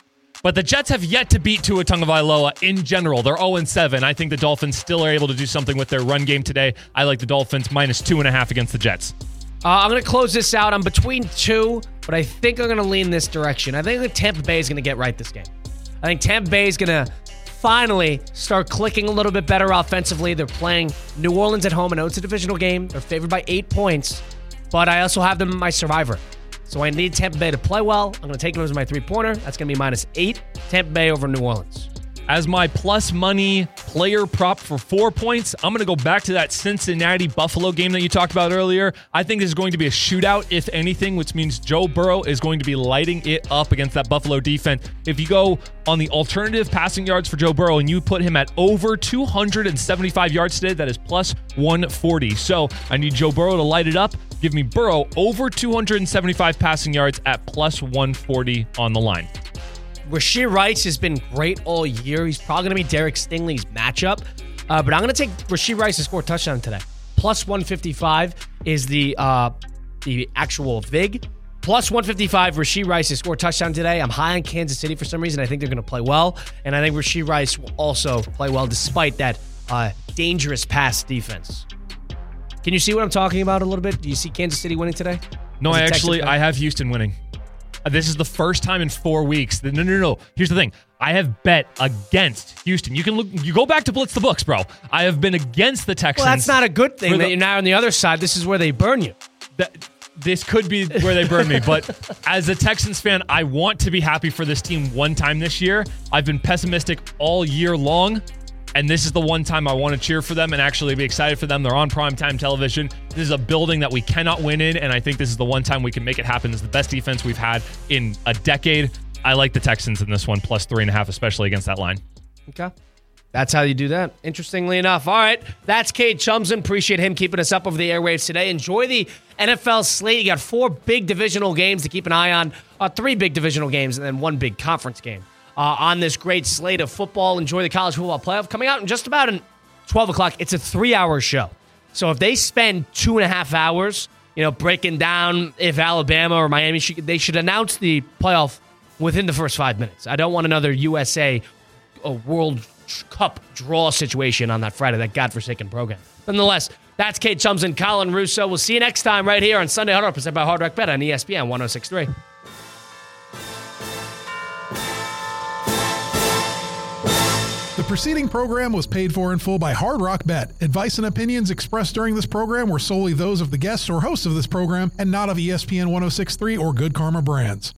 But the Jets have yet to beat Tua Tagovailoa in general. They're oh and seven. I think the Dolphins still are able to do something with their run game today. I like the Dolphins minus two and a half against the Jets. Uh, I'm going to close this out. I'm between two, but I think I'm going to lean this direction. I think that Tampa Bay is going to get right this game. I think Tampa Bay is going to finally start clicking a little bit better offensively. They're playing New Orleans at home. I know it's a divisional game. They're favored by eight points, but I also have them in my survivor. So I need Tampa Bay to play well. I'm going to take them as my three-pointer. That's going to be minus eight. Tampa Bay over New Orleans. As my plus money player prop for four points, I'm going to go back to that Cincinnati-Buffalo game that you talked about earlier. I think this is going to be a shootout, if anything, which means Joe Burrow is going to be lighting it up against that Buffalo defense. If you go on the alternative passing yards for Joe Burrow and you put him at over two hundred seventy-five yards today, that is plus one forty. So I need Joe Burrow to light it up. Give me Burrow over two hundred seventy-five passing yards at plus one forty on the line. Rashee Rice has been great all year. He's probably going to be Derek Stingley's matchup. Uh, but I'm going to take Rashee Rice to score a touchdown today. Plus one fifty-five is the uh, the actual vig. Plus one fifty-five, Rashee Rice to score a touchdown today. I'm high on Kansas City for some reason. I think they're going to play well. And I think Rashee Rice will also play well despite that uh, dangerous pass defense. Can you see what I'm talking about a little bit? Do you see Kansas City winning today? No, As I a Texans actually, fan? I have Houston winning. This is the first time in four weeks. No, no, no, no. Here's the thing. I have bet against Houston. You can look. You go back to Blitz the Books, bro. I have been against the Texans. Well, that's not a good thing the, that you're now on the other side. This is where they burn you. That, this could be where they burn me. But as a Texans fan, I want to be happy for this team one time this year. I've been pessimistic all year long. And this is the one time I want to cheer for them and actually be excited for them. They're on primetime television. This is a building that we cannot win in, and I think this is the one time we can make it happen. This is the best defense we've had in a decade. I like the Texans in this one, plus three and a half, especially against that line. Okay. That's how you do that. Interestingly enough. All right. That's Cade Chumson. Appreciate him keeping us up over the airwaves today. Enjoy the N F L slate. You got four big divisional games to keep an eye on. Uh, three big divisional games and then one big conference game. Uh, on this great slate of football. Enjoy the college football playoff coming out in just about in twelve o'clock. It's a three-hour show. So if they spend two and a half hours, you know, breaking down if Alabama or Miami, should, they should announce the playoff within the first five minutes. I don't want another U S A a World Cup draw situation on that Friday, that godforsaken program. Nonetheless, that's Cade Chumson, Colin Russo. We'll see you next time right here on Sunday Hard Rock, presented by Hard Rock Bet on E S P N one oh six point three. The preceding program was paid for in full by Hard Rock Bet. Advice and opinions expressed during this program were solely those of the guests or hosts of this program and not of E S P N one oh six point three or Good Karma Brands.